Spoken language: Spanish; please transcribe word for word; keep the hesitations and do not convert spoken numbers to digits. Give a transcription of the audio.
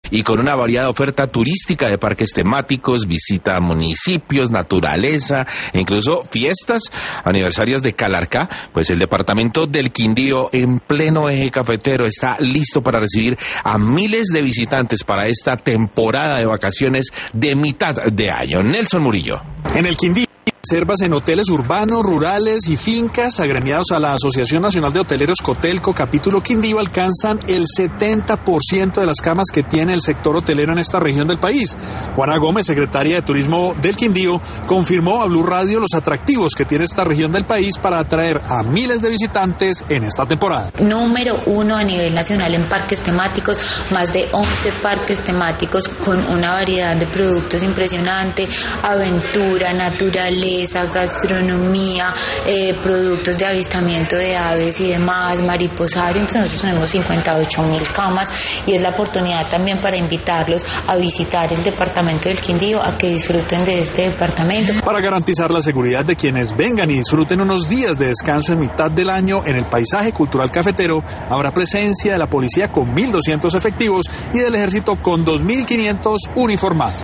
y con una variada oferta turística de parques temáticos, visita a municipios, naturaleza e incluso fiestas, aniversarios de Calarcá, pues el departamento del Quindío en pleno eje cafetero está listo para recibir a miles de visitantes para esta temporada de vacaciones de mitad de año. Nelson Murillo. En el Quindío, reservas en hoteles urbanos, rurales y fincas agremiados a la Asociación Nacional de Hoteleros Cotelco, capítulo Quindío, alcanzan el setenta por ciento de las camas que tiene el sector hotelero en esta región del país. Juana Gómez, secretaria de Turismo del Quindío, confirmó a Blue Radio los atractivos que tiene esta región del país para atraer a miles de visitantes en esta temporada. Número uno a nivel nacional en parques temáticos, más de once parques temáticos con una variedad de productos impresionante, aventura, naturaleza, gastronomía, eh, productos de avistamiento de aves y demás, mariposario. Entre nosotros tenemos cincuenta y ocho mil camas y es la oportunidad también para invitarlos a visitar el departamento del Quindío, a que disfruten de este departamento. Para garantizar la seguridad de quienes vengan y disfruten unos días de descanso en mitad del año en el paisaje cultural cafetero, habrá presencia de la policía con mil doscientos efectivos y del ejército con dos mil quinientos uniformados.